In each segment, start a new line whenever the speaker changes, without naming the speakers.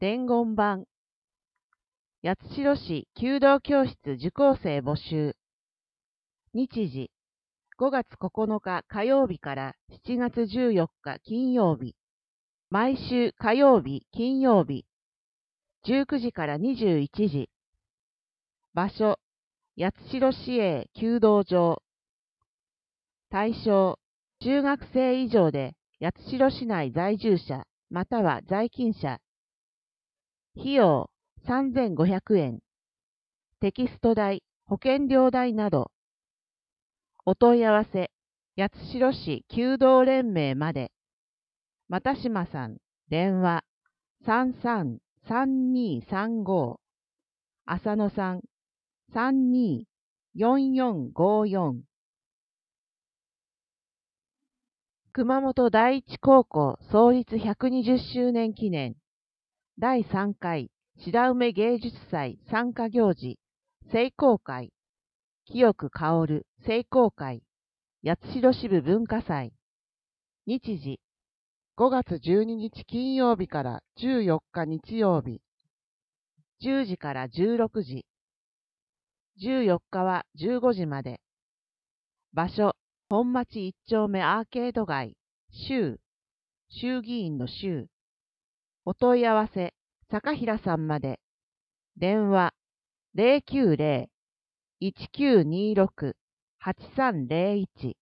伝言板、八代市弓道教室受講生募集。日時、5月9日火曜日から7月14日金曜日。毎週火曜日、金曜日。19時から21時。場所、八代市営弓道場。対象、中学生以上で八代市内在住者、または在勤者。費用、3500円。テキスト代、保険料代など。お問い合わせ、八代市弓道連盟まで。又島さん、電話、33-3235。浅野さん、32-4454。熊本第一高校創立120周年記念。第3回白梅芸術祭参加行事、成功会、清く香る成功会、八代支部文化祭。日時、5月12日金曜日から14日日曜日、10時から16時、14日は15時まで。場所、本町一丁目アーケード街、衆議院の衆。お問い合わせ、坂平さんまで。電話、090-1926-8301。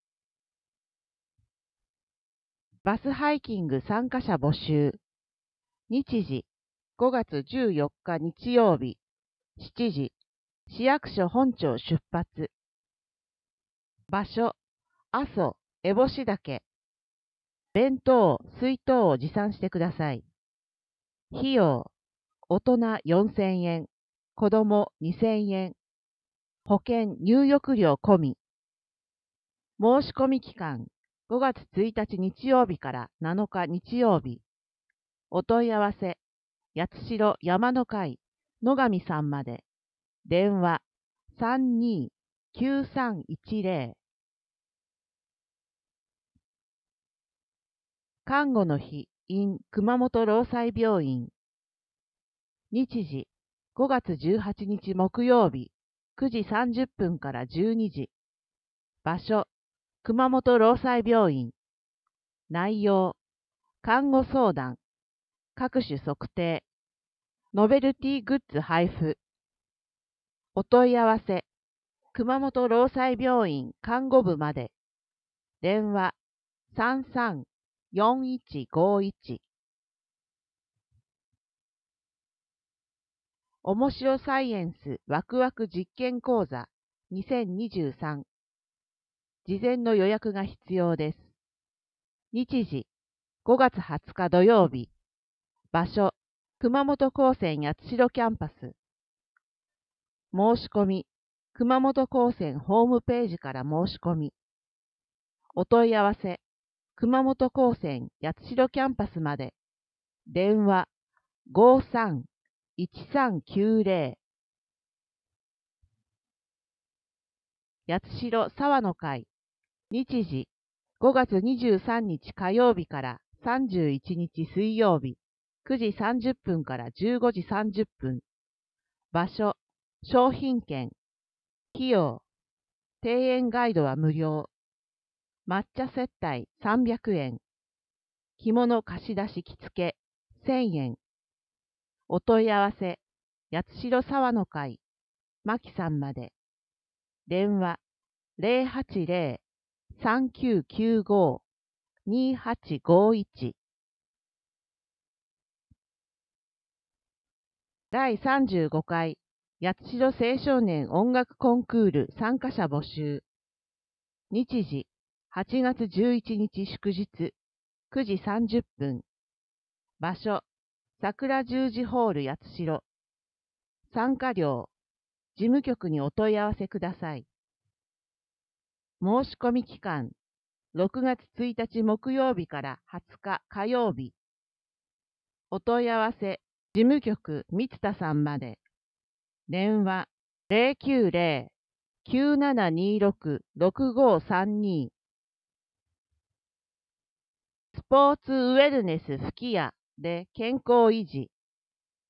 バスハイキング参加者募集。日時、5月14日日曜日、7時、市役所本庁出発。場所、阿蘇、烏帽子岳。弁当、水筒を持参してください。費用、大人4000円、子供2000円。保険、入浴料込み。申し込み期間、5月1日日曜日から7日日曜日。お問い合わせ、八代山の会、野上さんまで。電話、32-9310。看護の日 in 熊本労災病院。日時、5月18日木曜日、9時30分から12時。場所、熊本労災病院。内容、看護相談、各種測定、ノベルティグッズ配布。お問い合わせ、熊本労災病院看護部まで。電話、33-4151。おもしろサイエンスワクワク実験講座2023。事前の予約が必要です。日時、5月20日土曜日。場所、熊本高専八代キャンパス。申し込み、熊本高専ホームページから申し込み。お問い合わせ、熊本高専八代キャンパスまで。電話、53-1390。八代沢の会。日時、5月23日火曜日から31日水曜日、9時30分から15時30分。場所、商品券。費用、庭園ガイドは無料。抹茶接待300円。着物貸し出し着付け1000円。お問い合わせ、八代沢の会、牧さんまで。電話、080-3995-2851。第35回八代青少年音楽コンクール参加者募集。日時、8月11日祝日、9時30分。場所、桜十字ホール八代。参加料、事務局にお問い合わせください。申し込み期間、6月1日木曜日から20日火曜日。お問い合わせ、事務局三田さんまで。電話、090-9726-6532。スポーツウェルネス吹き矢で健康維持。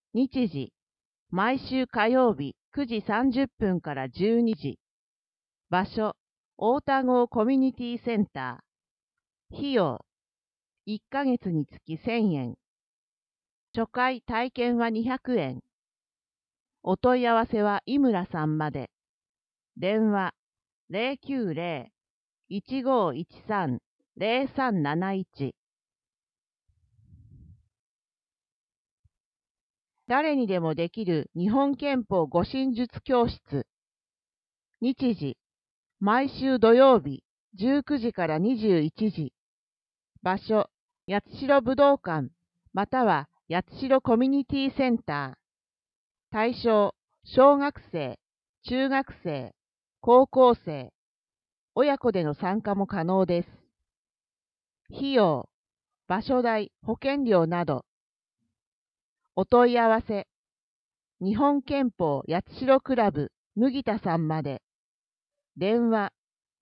日時、毎週火曜日9時30分から12時。場所、太田郷コミュニティセンター。費用、1ヶ月につき1000円。初回体験は200円。お問い合わせは井村さんまで。電話090-1513-0371。誰にでもできる日本憲法護身術教室。日時、毎週土曜日19時から21時。場所、八代武道館または八代コミュニティセンター。対象、小学生、中学生、高校生、親子での参加も可能です。費用、場所代、保険料など。お問い合わせ、日本憲法八代クラブ麦田さんまで。電話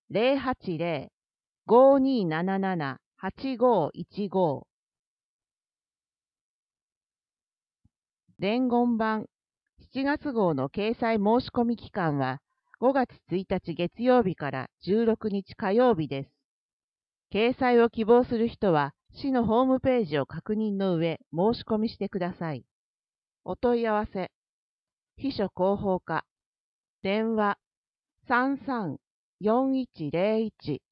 080-5277-8515。伝言版7月号の掲載申し込み期間は5月1日月曜日から16日火曜日です。掲載を希望する人は市のホームページを確認の上申し込みしてください。お問い合わせ、秘書広報課、電話33-4101